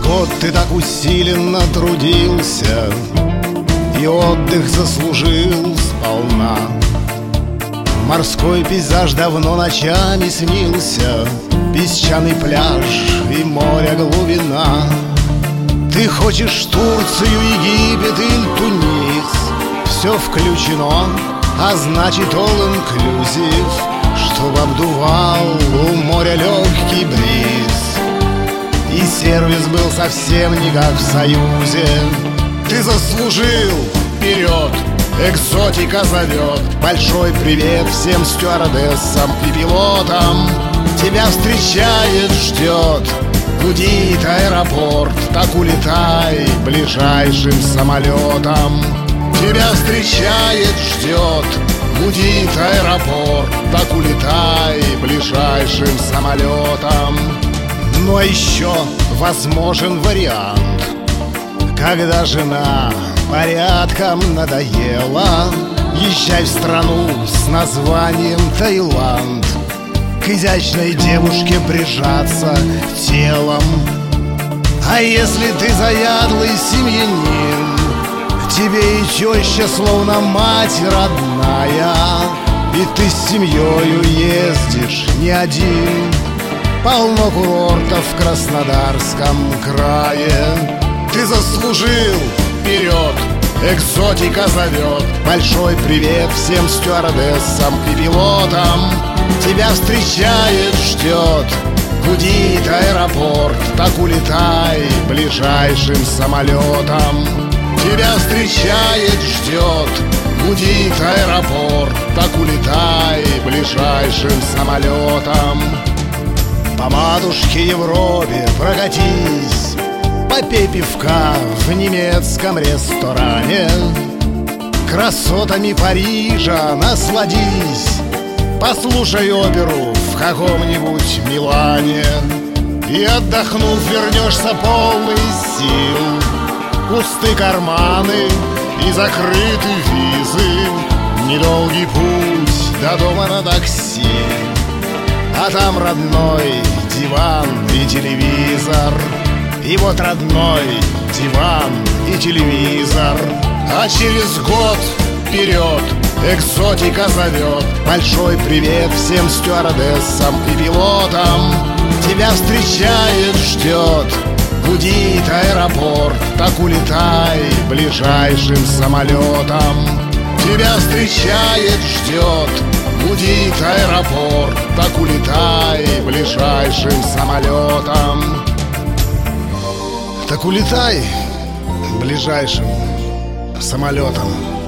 год ты так усиленно трудился и отдых заслужил сполна. Морской пейзаж давно ночами снился, песчаный пляж и море глубина. Ты хочешь Турцию, Египет или Тунис, все включено, а значит all inclusive, чтоб обдувал у моря легкий бриз. И сервис был совсем не как в Союзе. Ты заслужил, вперед, экзотика зовет. Большой привет всем стюардессам и пилотам. Тебя встречает, ждет, гудит аэропорт. Так улетай ближайшим самолетом. Тебя встречает, ждет, гудит аэропорт. Так улетай ближайшим самолетом. Ну а еще возможен вариант, когда жена порядком надоела. Езжай в страну с названием Таиланд, к изящной девушке прижаться телом. А если ты заядлый семьянин, тебе и теща словно мать родная, и ты с семьёю ездишь не один. Полно курортов в Краснодарском крае. Ты заслужил, вперед, экзотика зовет. Большой привет всем стюардессам и пилотам. Тебя встречает, ждет, гудит аэропорт. Так улетай ближайшим самолетом. Тебя встречает, ждет, гудит аэропорт. Так улетай ближайшим самолетом. По матушке Европе прокатись, попей пивка в немецком ресторане. Красотами Парижа насладись, послушай оперу в каком-нибудь Милане. И отдохнув, вернешься полный сил. Пусты карманы и закрыты визы. Недолгий путь до дома на такси, а там родной диван и телевизор. И вот родной диван и телевизор. А через год вперед, экзотика зовет. Большой привет всем стюардессам и пилотам. Тебя встречает, ждет, гудит аэропорт. Так улетай ближайшим самолетом. Тебя встречает, ждет, гудит аэропорт. Так улетай ближайшим самолетом. Так улетай ближайшим самолетом.